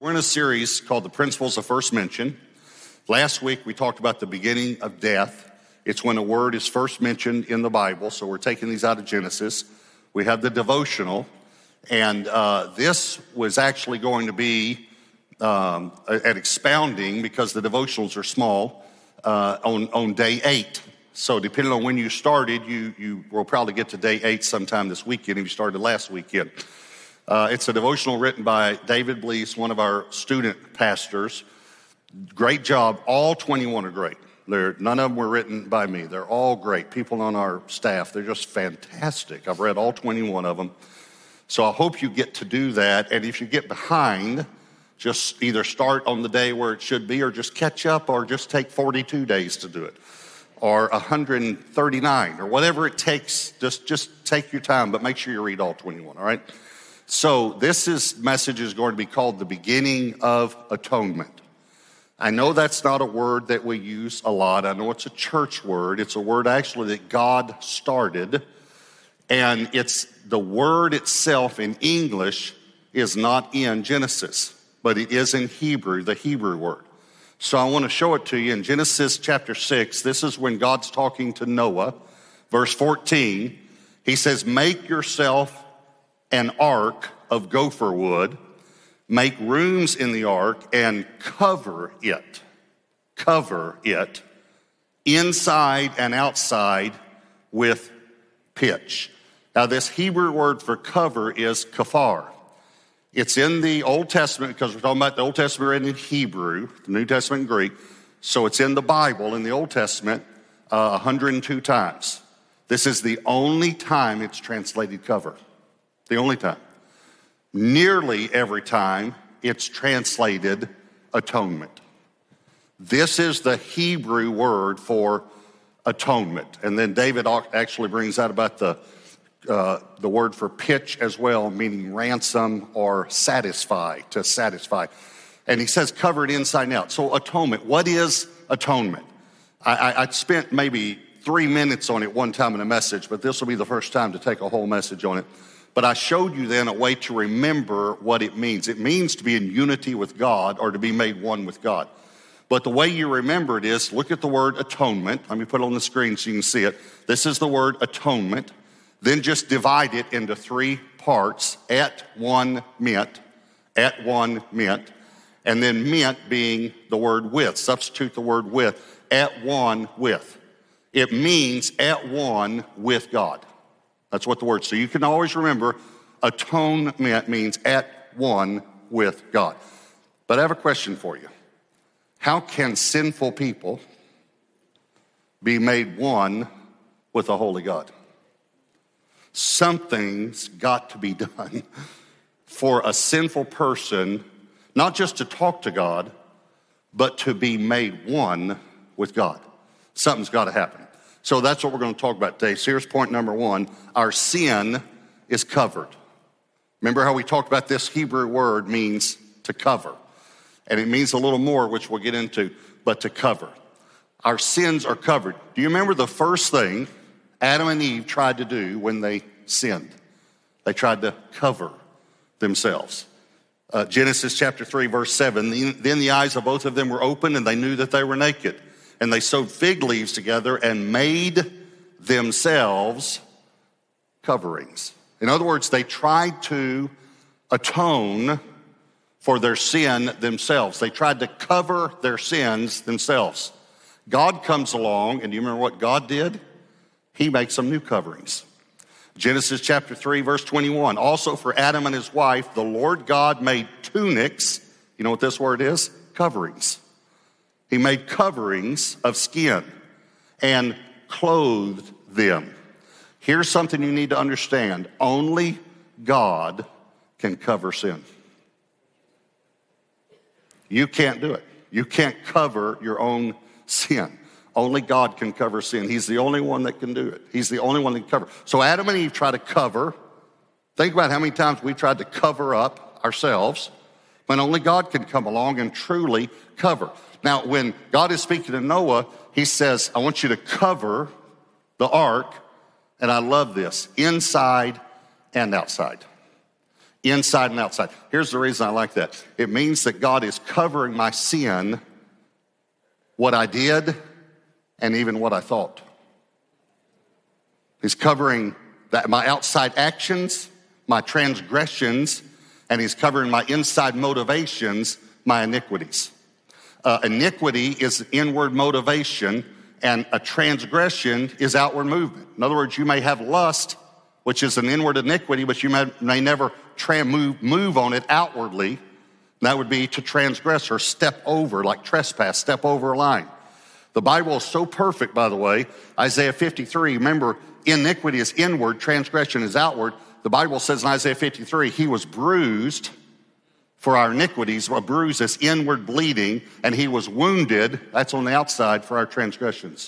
We're in a series called The Principles of First Mention. Last week we talked about the beginning of death. It's when a word is first mentioned in the Bible, so we're taking these out of Genesis. We have the devotional, and this was actually going to be an expounding, because the devotionals are small, on day 8. So depending on when you started, you will probably get to day 8 sometime this weekend if you started last weekend. It's a devotional written by David Blease, one of our student pastors. Great job. All 21 are great. None of them were written by me. They're all great. People on our staff, they're just fantastic. I've read all 21 of them. So I hope you get to do that. And if you get behind, just either start on the day where it should be, or just catch up, or just take 42 days to do it, or 139, or whatever it takes. Just take your time, but make sure you read all 21, all right? So this message is going to be called The Beginning of Atonement. I know that's not a word that we use a lot. I know it's a church word. It's a word actually that God started. And it's the word itself in English is not in Genesis, but it is in Hebrew, the Hebrew word. So I want to show it to you in Genesis chapter 6. This is when God's talking to Noah. Verse 14, he says, "Make yourself an ark of gopher wood, make rooms in the ark, and cover it inside and outside with pitch." Now this Hebrew word for cover is kafar. It's in the Old Testament, because we're talking about the Old Testament written in Hebrew, the New Testament in Greek. So it's in the Bible, in the Old Testament, 102 times. This is the only time it's translated cover. The only time. Nearly every time it's translated atonement. This is the Hebrew word for atonement. And then David actually brings out about the word for pitch as well, meaning ransom or satisfy, to satisfy. And he says cover it inside and out. So atonement, what is atonement? I spent maybe 3 minutes on it one time in a message, but this will be the first time to take a whole message on it. But I showed you then a way to remember what it means. It means to be in unity with God, or to be made one with God. But the way you remember it is, look at the word atonement. Let me put it on the screen so you can see it. This is the word atonement. Then just divide it into 3 parts. At one meant, and then meant being the word with. Substitute the word with. At one with. It means at one with God. That's what the word. So you can always remember, atonement means at one with God. But I have a question for you. How can sinful people be made one with a holy God? Something's got to be done for a sinful person, not just to talk to God, but to be made one with God. Something's got to happen. So that's what we're going to talk about today. So here's point number 1. Our sin is covered. Remember how we talked about this Hebrew word means to cover. And it means a little more, which we'll get into, but to cover. Our sins are covered. Do you remember the first thing Adam and Eve tried to do when they sinned? They tried to cover themselves. Genesis chapter 3, verse 7, then the eyes of both of them were opened, and they knew that they were naked. And they sewed fig leaves together and made themselves coverings. In other words, they tried to atone for their sin themselves. They tried to cover their sins themselves. God comes along, and do you remember what God did? He makes some new coverings. Genesis chapter 3, verse 21. Also for Adam and his wife, the Lord God made tunics. You know what this word is? Coverings. He made coverings of skin and clothed them. Here's something you need to understand. Only God can cover sin. You can't do it. You can't cover your own sin. Only God can cover sin. He's the only one that can do it. He's the only one that can cover. So Adam and Eve try to cover. Think about how many times we tried to cover up ourselves, when only God can come along and truly cover. Now, when God is speaking to Noah, he says, I want you to cover the ark, and I love this, inside and outside. inside and outside. Here's the reason I like that. It means that God is covering my sin, what I did, and even what I thought. He's covering that, my outside actions, my transgressions, and he's covering my inside motivations, my iniquities. Iniquity is inward motivation, and a transgression is outward movement. In other words, you may have lust, which is an inward iniquity, but you may never move on it outwardly. That would be to transgress or step over, like trespass, step over a line. The Bible is so perfect, by the way. Isaiah 53, remember, iniquity is inward, transgression is outward. The Bible says in Isaiah 53, he was bruised for our iniquities. A bruise is inward bleeding, and he was wounded, that's on the outside, for our transgressions.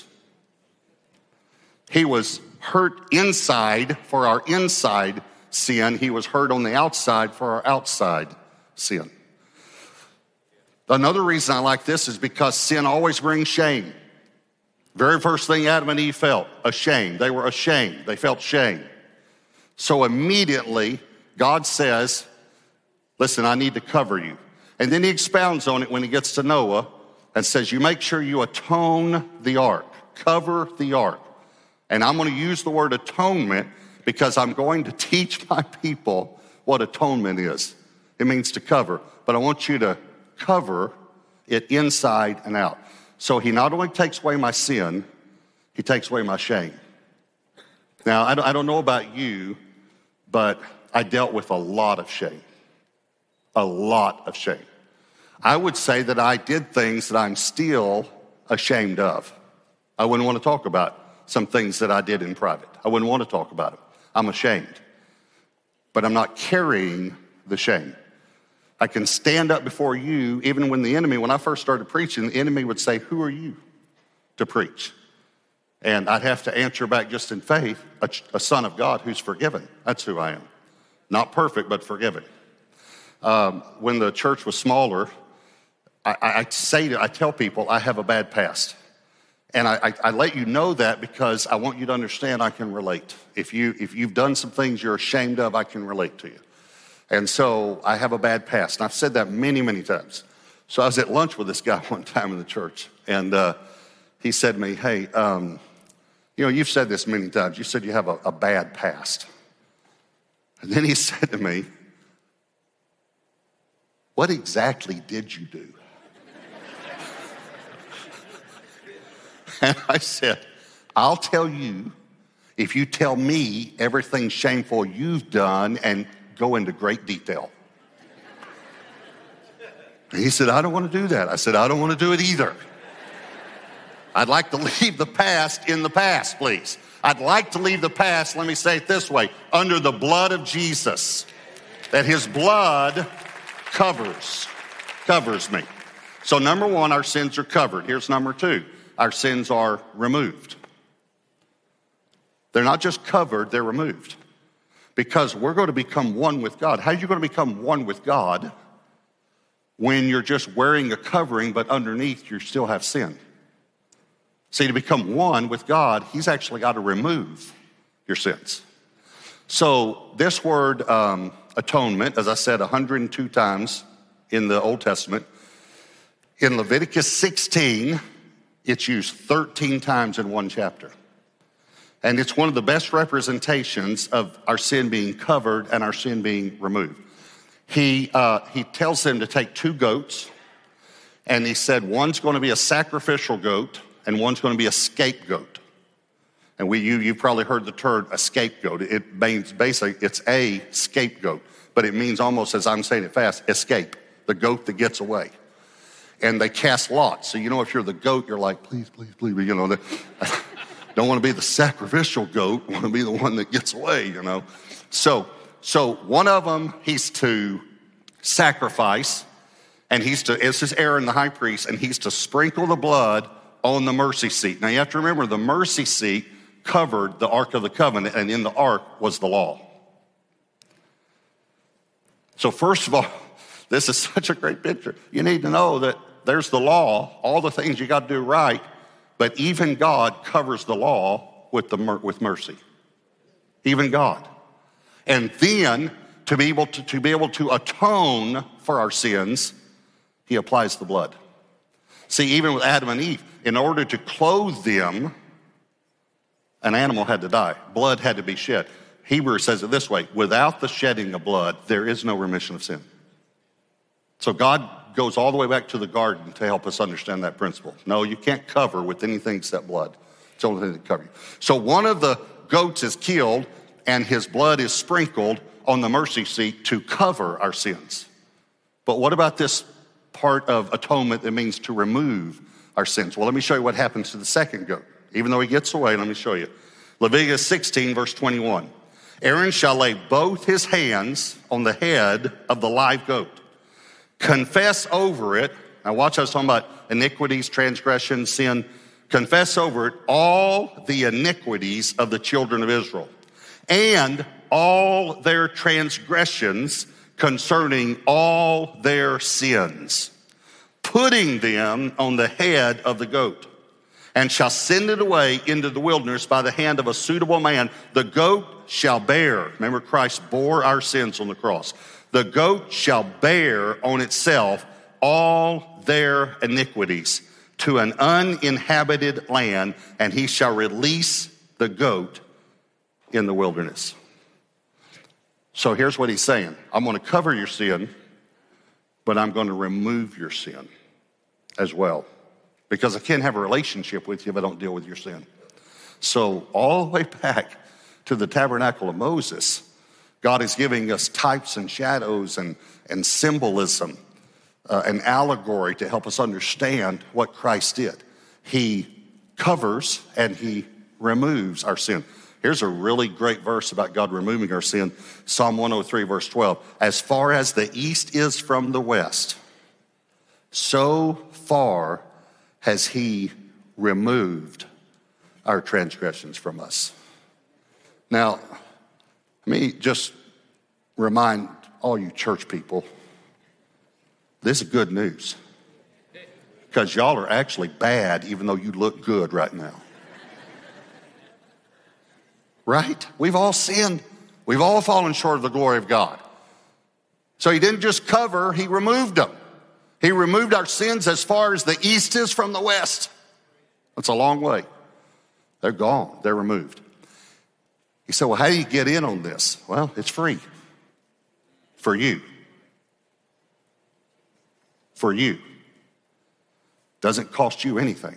He was hurt inside for our inside sin. He was hurt on the outside for our outside sin. Another reason I like this is because sin always brings shame. Very first thing Adam and Eve felt, ashamed. They were ashamed. They felt shame. So immediately, God says, listen, I need to cover you. And then he expounds on it when he gets to Noah and says, you make sure you atone the ark, cover the ark. And I'm going to use the word atonement because I'm going to teach my people what atonement is. It means to cover, but I want you to cover it inside and out. So he not only takes away my sin, he takes away my shame. Now, I don't know about you, but I dealt with a lot of shame. A lot of shame. I would say that I did things that I'm still ashamed of. I wouldn't want to talk about some things that I did in private. I wouldn't want to talk about it. I'm ashamed. But I'm not carrying the shame. I can stand up before you, even when I first started preaching, the enemy would say, who are you to preach? And I'd have to answer back just in faith, a son of God who's forgiven. That's who I am. Not perfect, but forgiven. When the church was smaller, I tell people I have a bad past. And I let you know that because I want you to understand I can relate. If you've done some things you're ashamed of, I can relate to you. And so I have a bad past. And I've said that many, many times. So I was at lunch with this guy one time in the church. And he said to me, hey, you've said this many times. You said you have a bad past. And then he said to me, what exactly did you do? And I said, I'll tell you if you tell me everything shameful you've done and go into great detail. And he said, I don't want to do that. I said, I don't want to do it either. I'd like to leave the past in the past, please. I'd like to leave the past, let me say it this way, under the blood of Jesus. That his blood covers me. So number one, our sins are covered. Here's number two, our sins are removed. They're not just covered, they're removed. Because we're going to become one with God. How are you going to become one with God when you're just wearing a covering, but underneath you still have sin? See, to become one with God, he's actually got to remove your sins. So this word atonement, as I said, 102 times in the Old Testament. In Leviticus 16, it's used 13 times in one chapter. And it's one of the best representations of our sin being covered and our sin being removed. He tells them to take two goats, and he said one's going to be a sacrificial goat and one's going to be a scapegoat. And you've probably heard the term a scapegoat. It means basically it's a scapegoat, but it means almost, as I'm saying it fast, escape, the goat that gets away. And they cast lots. So if you're the goat, you're like, please, please, please, don't want to be the sacrificial goat, want to be the one that gets away, So one of them, he's to sacrifice, and this is Aaron the high priest, and he's to sprinkle the blood on the mercy seat. Now you have to remember, the mercy seat covered the Ark of the Covenant, and in the Ark was the law. So first of all, this is such a great picture. You need to know that there's the law, all the things you got to do right, but even God covers the law with mercy. Even God. And then to be able to atone for our sins, he applies the blood. See, even with Adam and Eve, in order to clothe them, an animal had to die. Blood had to be shed. Hebrews says it this way: without the shedding of blood, there is no remission of sin. So God goes all the way back to the garden to help us understand that principle. No, you can't cover with anything except blood. It's the only thing that covers you. So one of the goats is killed and his blood is sprinkled on the mercy seat to cover our sins. But what about this part of atonement that means to remove our sins? Well, let me show you what happens to the second goat. Even though he gets away, let me show you. Leviticus 16, verse 21. Aaron shall lay both his hands on the head of the live goat, confess over it. Now watch, I was talking about iniquities, transgression, sin. Confess over it all the iniquities of the children of Israel and all their transgressions concerning all their sins, putting them on the head of the goat, and shall send it away into the wilderness by the hand of a suitable man. The goat shall bear. Remember, Christ bore our sins on the cross. The goat shall bear on itself all their iniquities to an uninhabited land, and he shall release the goat in the wilderness. So here's what he's saying. I'm going to cover your sin, but I'm going to remove your sin as well. Because I can't have a relationship with you if I don't deal with your sin. So all the way back to the tabernacle of Moses, God is giving us types and shadows and symbolism, an allegory to help us understand what Christ did. He covers and he removes our sin. Here's a really great verse about God removing our sin. Psalm 103, verse 12. As far as the east is from the west, so far has he removed our transgressions from us. Now, let me just remind all you church people, this is good news. Because y'all are actually bad even though you look good right now. Right? We've all sinned. We've all fallen short of the glory of God. So he didn't just cover, he removed them. He removed our sins as far as the east is from the west. That's a long way. They're gone. They're removed. He said, well, how do you get in on this? Well, it's free. For you. For you. Doesn't cost you anything.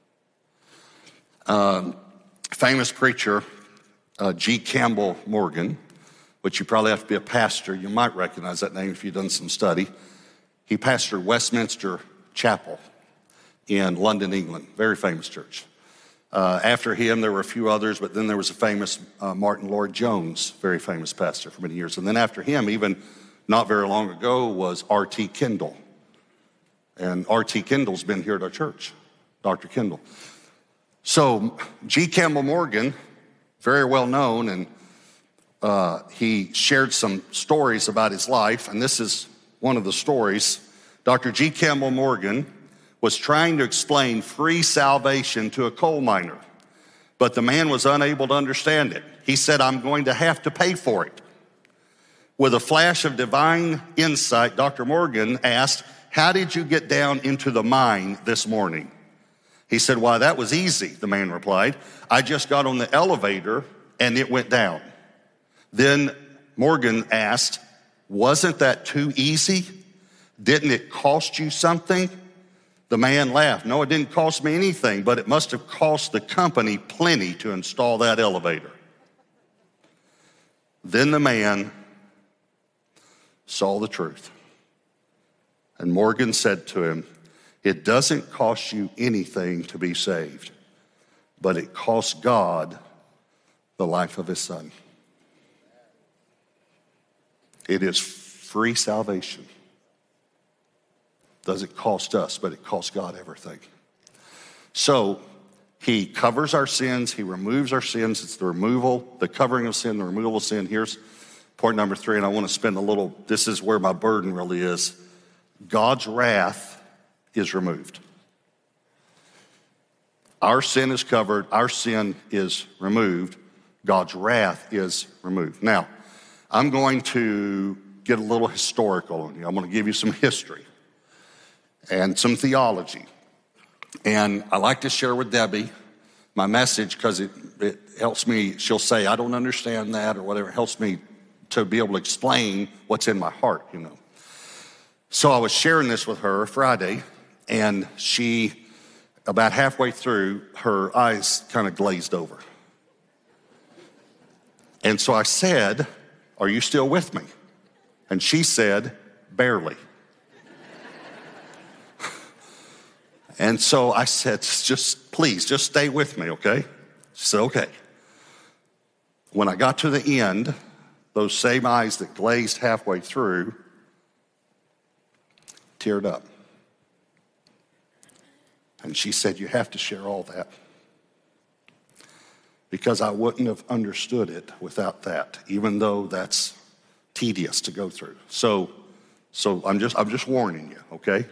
Famous preacher, G. Campbell Morgan, which you probably have to be a pastor. You might recognize that name if you've done some study. He pastored Westminster Chapel in London, England. Very famous church. After him, there were a few others, but then there was a famous Martin Lloyd-Jones, very famous pastor for many years. And then after him, even not very long ago, was R.T. Kendall. And R.T. Kendall's been here at our church, Dr. Kendall. So G. Campbell Morgan, very well known, and he shared some stories about his life, and this is one of the stories. Dr. G. Campbell Morgan was trying to explain free salvation to a coal miner, but the man was unable to understand it. He said, I'm going to have to pay for it. With a flash of divine insight, Dr. Morgan asked, how did you get down into the mine this morning? He said, why, that was easy, the man replied. I just got on the elevator and it went down. Then Morgan asked, wasn't that too easy? Didn't it cost you something? The man laughed. No, it didn't cost me anything, but it must have cost the company plenty to install that elevator. Then the man saw the truth. And Morgan said to him, it doesn't cost you anything to be saved, but it costs God the life of his son. It is free salvation. Doesn't cost us, but it costs God everything. So he covers our sins. He removes our sins. It's the removal, the covering of sin, the removal of sin. Here's point number 3, and I want to spend a little, this is where my burden really is. God's wrath is removed. Our sin is covered. Our sin is removed. God's wrath is removed. Now, I'm going to get a little historical on you. I'm going to give you some history and some theology. And I like to share with Debbie my message because it helps me. She'll say, I don't understand that or whatever. It helps me to be able to explain what's in my heart, you know. So I was sharing this with her Friday, and she, about halfway through, her eyes kind of glazed over. And so I said, are you still with me? And she said, barely. And so I said, please, just stay with me, okay? She said, okay. When I got to the end, those same eyes that glazed halfway through teared up. And she said, you have to share all that. Because I wouldn't have understood it without that, even though that's tedious to go through. So I'm just warning you, okay?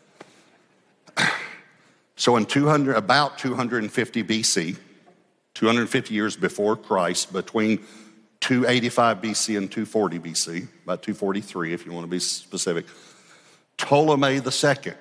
So in about 250 BC, 250 years before Christ, between 285 BC and 240 BC, about 243 if you want to be specific, Ptolemy II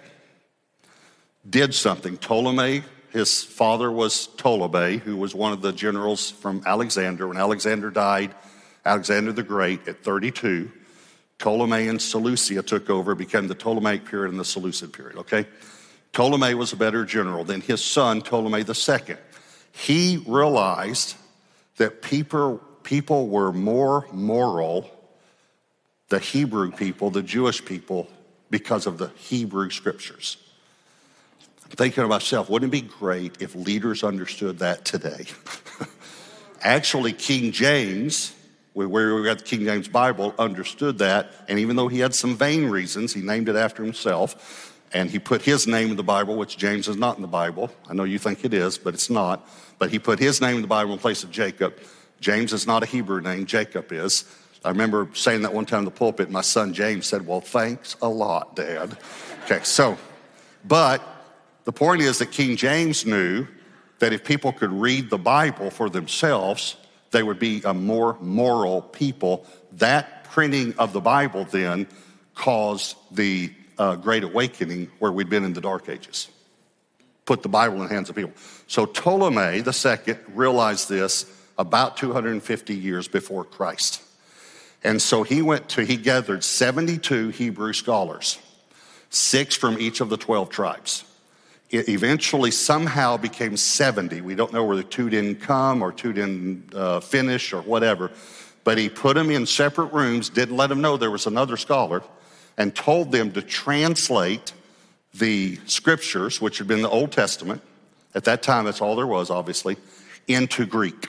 did something. Ptolemy, his father was Ptolemy, who was one of the generals from Alexander. When Alexander died, Alexander the Great at 32, Ptolemy and Seleucia took over, became the Ptolemaic period and the Seleucid period, okay? Ptolemy was a better general than his son, Ptolemy II. He realized that people were more moral, the Hebrew people, the Jewish people, because of the Hebrew scriptures. I'm thinking to myself, wouldn't it be great if leaders understood that today? Actually, King James, where we got the King James Bible, understood that, and even though he had some vain reasons, he named it after himself, and he put his name in the Bible, which James is not in the Bible. I know you think it is, but it's not. But he put his name in the Bible in place of Jacob. James is not a Hebrew name, Jacob is. I remember saying that one time in the pulpit, my son James said, well, thanks a lot, Dad. Okay, but the point is that King James knew that if people could read the Bible for themselves, they would be a more moral people. That printing of the Bible then caused the Great Awakening where we'd been in the Dark Ages. Put the Bible in the hands of people. So Ptolemy II realized this about 250 years before Christ. And so he gathered 72 Hebrew scholars, 6 from each of the 12 tribes. It eventually somehow became 70. We don't know whether 2 didn't come or 2 didn't finish or whatever. But he put them in separate rooms, didn't let them know there was another scholar, and told them to translate the scriptures, which had been the Old Testament. At that time, that's all there was, obviously, into Greek.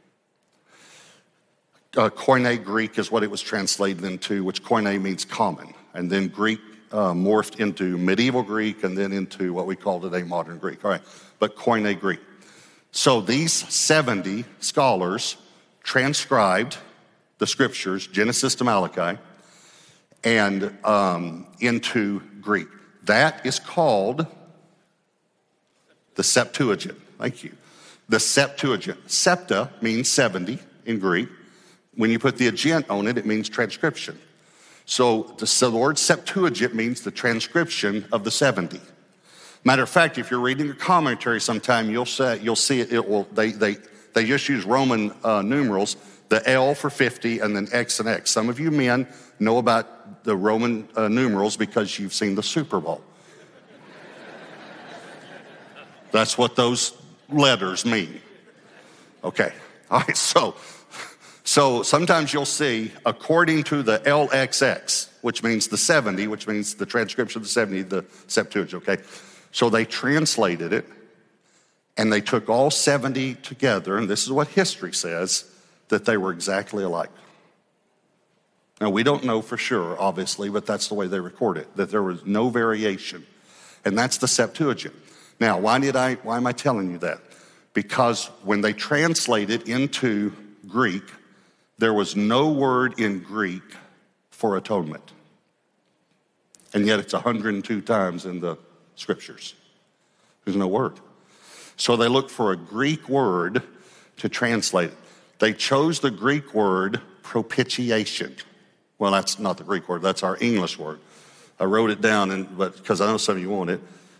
Koine Greek is what it was translated into, which koine means common. And then Greek morphed into medieval Greek and then into what we call today modern Greek. All right, but Koine Greek. So these 70 scholars transcribed the scriptures, Genesis to Malachi, and into Greek. That is called the Septuagint. Thank you. The Septuagint. Septa means 70 in Greek. When you put the agent on it, it means transcription. So the word Septuagint means the transcription of the 70. Matter of fact, if you're reading a commentary sometime, you'll see it. They just use Roman numerals, the L for 50 and then X and X. Some of you men know about the Roman numerals because you've seen the Super Bowl. That's what those letters mean. Okay. All right. So sometimes you'll see, according to the LXX, which means the 70, which means the transcription of the 70, the Septuagint, okay? So they translated it, and they took all 70 together, and this is what history says, that they were exactly alike. Now, we don't know for sure, obviously, but that's the way they record it, that there was no variation, and that's the Septuagint. Now, why am I telling you that? Because when they translated into Greek, there was no word in Greek for atonement. And yet it's 102 times in the scriptures. There's no word. So they looked for a Greek word to translate it. They chose the Greek word propitiation. Well, that's not the Greek word, that's our English word. I wrote it down, but because I know some of you want it,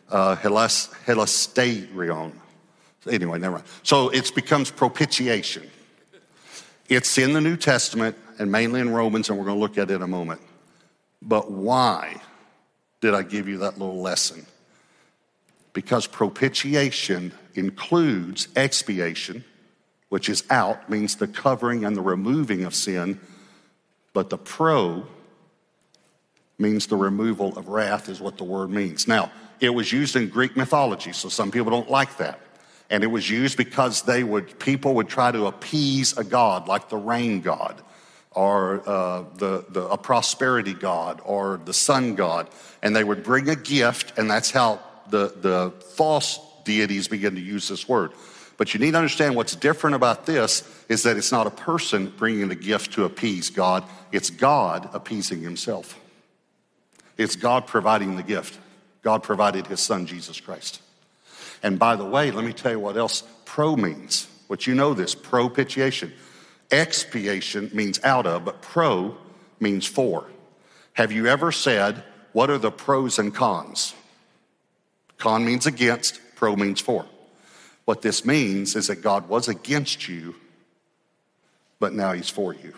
hilasterion. Anyway, never mind. So it becomes propitiation. It's in the New Testament and mainly in Romans, and we're going to look at it in a moment. But why did I give you that little lesson? Because propitiation includes expiation, which is out, means the covering and the removing of sin. But the pro means the removal of wrath is what the word means. Now, it was used in Greek mythology, so some people don't like that. And it was used because people would try to appease a god, like the rain god, or a prosperity god, or the sun god. And they would bring a gift, and that's how the false deities begin to use this word. But you need to understand what's different about this is that it's not a person bringing a gift to appease God. It's God appeasing himself. It's God providing the gift. God provided his son, Jesus Christ. And by the way, let me tell you what else pro means. What you know this, propitiation. Expiation means out of, but pro means for. Have you ever said, what are the pros and cons? Con means against, pro means for. What this means is that God was against you, but now he's for you.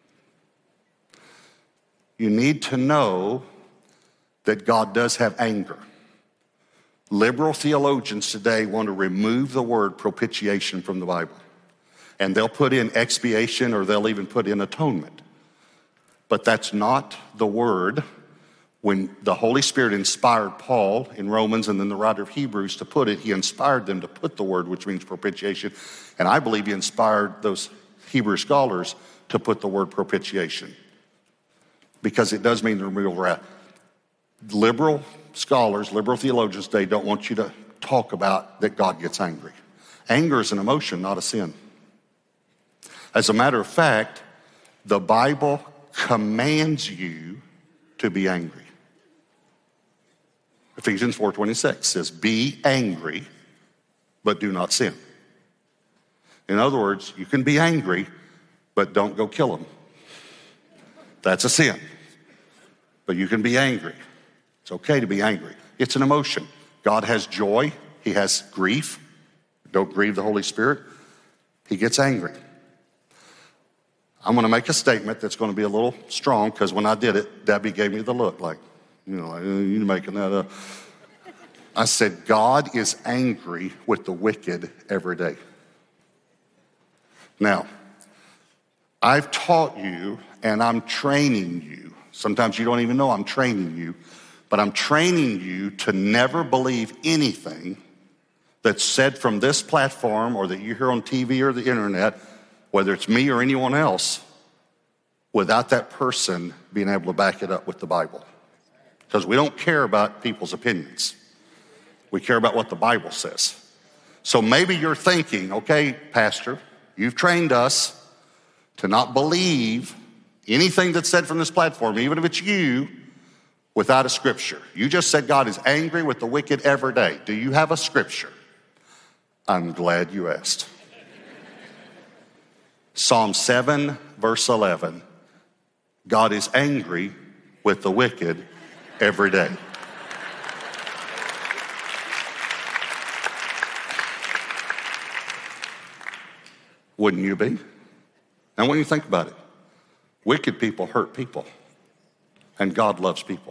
You need to know that God does have anger. Liberal theologians today want to remove the word propitiation from the Bible. And they'll put in expiation, or they'll even put in atonement. But that's not the word. When the Holy Spirit inspired Paul in Romans and then the writer of Hebrews to put it, he inspired them to put the word, which means propitiation. And I believe he inspired those Hebrew scholars to put the word propitiation, because it does mean the removal of wrath. Liberal scholars, liberal theologians today don't want you to talk about that God gets angry. Anger is an emotion, not a sin. As a matter of fact, the Bible commands you to be angry. Ephesians 4:26 says, be angry, but do not sin. In other words, you can be angry, but don't go kill them. That's a sin. But you can be angry. It's okay to be angry. It's an emotion. God has joy. He has grief. Don't grieve the Holy Spirit. He gets angry. I'm going to make a statement that's going to be a little strong, because when I did it, Debbie gave me the look like, you're making that up. I said, God is angry with the wicked every day. Now, I've taught you and I'm training you. Sometimes you don't even know I'm training you, but I'm training you to never believe anything that's said from this platform or that you hear on TV or the internet, whether it's me or anyone else, without that person being able to back it up with the Bible. Because we don't care about people's opinions. We care about what the Bible says. So maybe you're thinking, okay, Pastor, you've trained us to not believe anything that's said from this platform, even if it's you, without a scripture. You just said God is angry with the wicked every day. Do you have a scripture? I'm glad you asked. Psalm 7, verse 11. God is angry with the wicked every day. Wouldn't you be? And when you think about it, wicked people hurt people, and God loves people.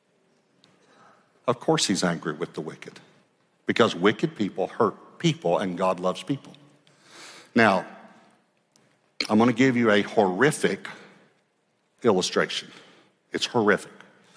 Of course he's angry with the wicked, because wicked people hurt people, and God loves people. Now, I'm going to give you a horrific illustration. It's horrific.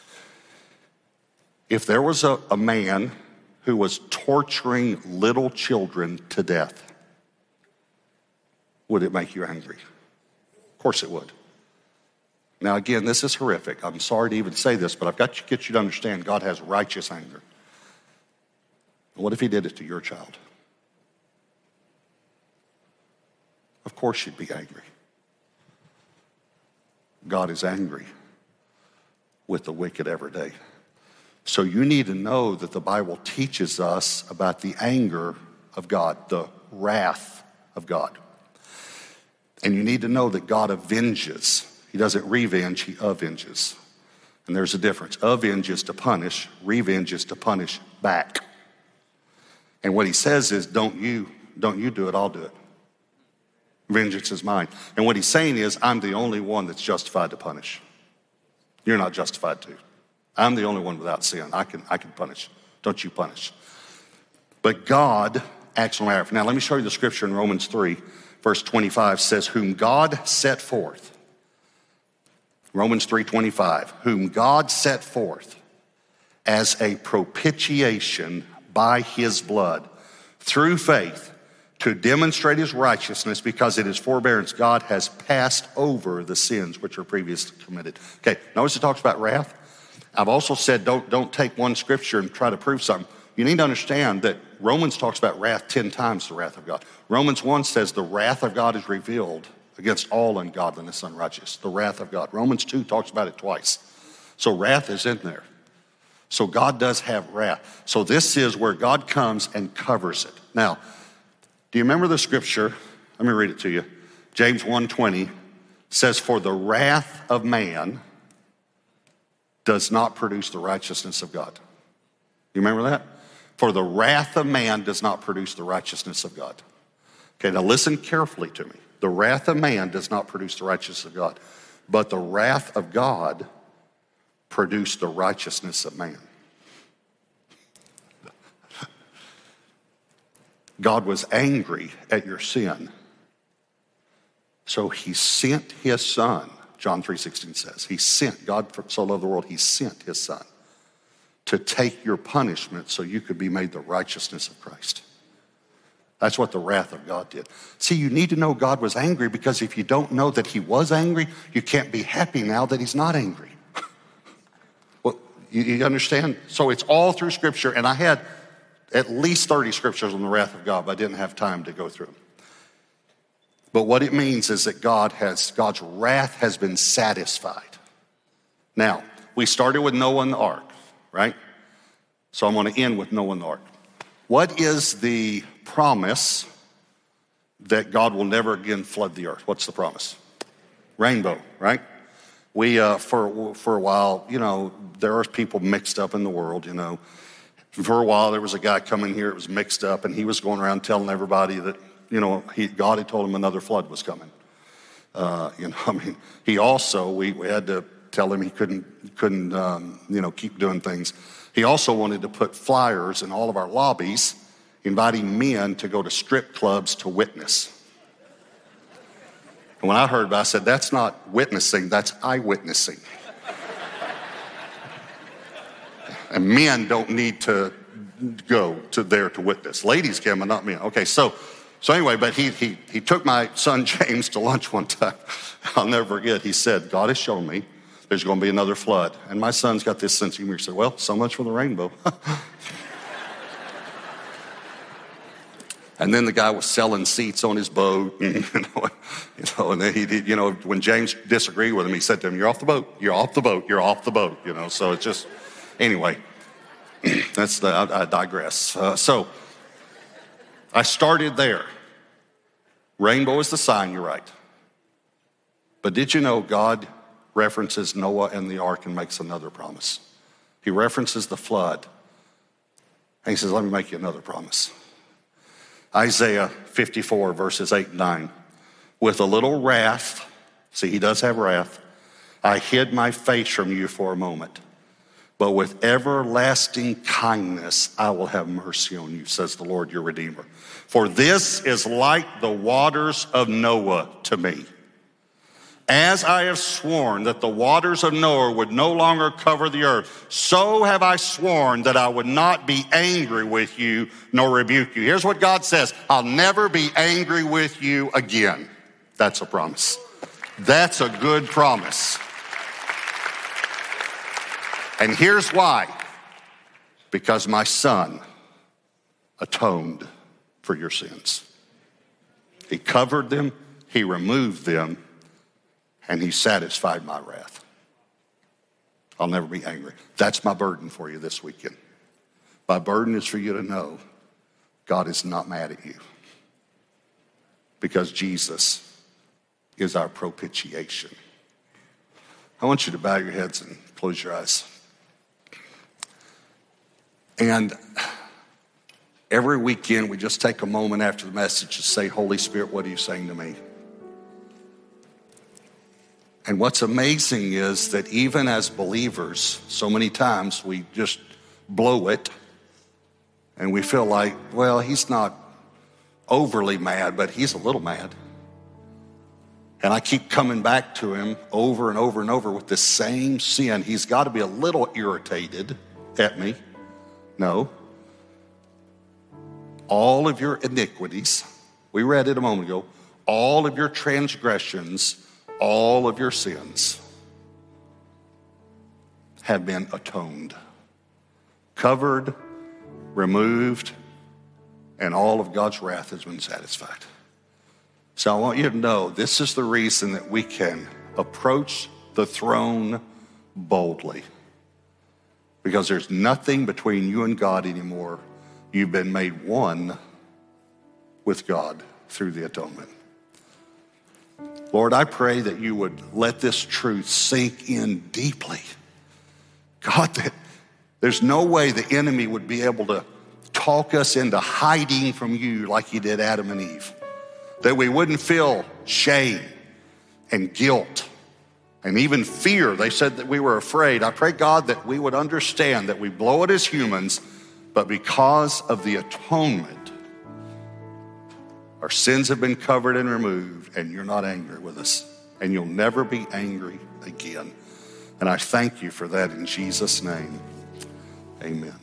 If there was a man who was torturing little children to death, would it make you angry? Of course it would. Now again, this is horrific. I'm sorry to even say this, but I've got to get you to understand God has righteous anger. What if he did it to your child? Of course you'd be angry. God is angry with the wicked every day. So you need to know that the Bible teaches us about the anger of God, the wrath of God. And you need to know that God avenges. He doesn't revenge, he avenges. And there's a difference. Avenge is to punish, revenge is to punish back. And what he says is, don't you do it, I'll do it. Vengeance is mine. And what he's saying is, I'm the only one that's justified to punish. You're not justified to. I'm the only one without sin. I can punish. Don't you punish. But God acts on our behalf. Now let me show you the scripture in Romans 3, verse 25 says, whom God set forth. Romans 3:25, whom God set forth as a propitiation by his blood through faith to demonstrate his righteousness, because it is forbearance. God has passed over the sins which were previously committed. Okay, notice it talks about wrath. I've also said don't take one scripture and try to prove something. You need to understand that Romans talks about wrath 10 times, the wrath of God. Romans 1 says the wrath of God is revealed against all ungodliness and unrighteousness. The wrath of God. Romans 2 talks about it twice. So wrath is in there. So God does have wrath. So this is where God comes and covers it. Now, do you remember the scripture? Let me read it to you. James 1:20 says, for the wrath of man does not produce the righteousness of God. You remember that? For the wrath of man does not produce the righteousness of God. Okay, now listen carefully to me. The wrath of man does not produce the righteousness of God, but the wrath of God produced the righteousness of man. God was angry at your sin, so he sent his son. John 3:16 says, he sent, God so loved the world, he sent his son to take your punishment so you could be made the righteousness of Christ. That's what the wrath of God did. See, you need to know God was angry, because if you don't know that he was angry, you can't be happy now that he's not angry. Well, you understand? So it's all through Scripture, and I had at least 30 scriptures on the wrath of God, but I didn't have time to go through them. But what it means is that God's wrath has been satisfied. Now, we started with Noah and the ark, right? So I'm going to end with Noah and the ark. What is the promise that God will never again flood the earth? What's the promise? Rainbow, right? We, for a while, there are people mixed up in the world, For a while, there was a guy coming here, it was mixed up, and he was going around telling everybody that, God had told him another flood was coming. He also, we had to tell him he couldn't keep doing things. He also wanted to put flyers in all of our lobbies inviting men to go to strip clubs to witness. And when I heard about it, I said, that's not witnessing, that's eyewitnessing. And men don't need to go to there to witness. Ladies can, but not men. Okay, so anyway, but he took my son James to lunch one time. I'll never forget. He said, God has shown me there's going to be another flood. And my son's got this sense of humor. He said, well, so much for the rainbow. And then the guy was selling seats on his boat. And then he did, when James disagreed with him, he said to him, you're off the boat, you're off the boat, you're off the boat. So it's just, anyway, I digress. So I started there. Rainbow is the sign, you're right. But did you know God references Noah and the ark and makes another promise? He references the flood. And he says, let me make you another promise. Isaiah 54, verses 8 and 9. With a little wrath, see, he does have wrath, I hid my face from you for a moment. But with everlasting kindness, I will have mercy on you, says the Lord your Redeemer. For this is like the waters of Noah to me. As I have sworn that the waters of Noah would no longer cover the earth, so have I sworn that I would not be angry with you nor rebuke you. Here's what God says, I'll never be angry with you again. That's a promise. That's a good promise. And here's why. Because my son atoned for your sins. He covered them, he removed them, and he satisfied my wrath. I'll never be angry. That's my burden for you this weekend. My burden is for you to know God is not mad at you. Because Jesus is our propitiation. I want you to bow your heads and close your eyes. And every weekend, we just take a moment after the message to say, Holy Spirit, what are you saying to me? And what's amazing is that even as believers, so many times we just blow it and we feel like, well, he's not overly mad, but he's a little mad. And I keep coming back to him over and over and over with the same sin. He's got to be a little irritated at me. No. All of your iniquities, we read it a moment ago, all of your transgressions, all of your sins have been atoned, covered, removed, and all of God's wrath has been satisfied. So I want you to know this is the reason that we can approach the throne boldly, because there's nothing between you and God anymore. You've been made one with God through the atonement. Lord, I pray that you would let this truth sink in deeply. God, that there's no way the enemy would be able to talk us into hiding from you like he did Adam and Eve. That we wouldn't feel shame and guilt and even fear. They said that we were afraid. I pray, God, that we would understand that we blow it as humans, but because of the atonement, our sins have been covered and removed, and you're not angry with us, and you'll never be angry again. And I thank you for that in Jesus' name. Amen.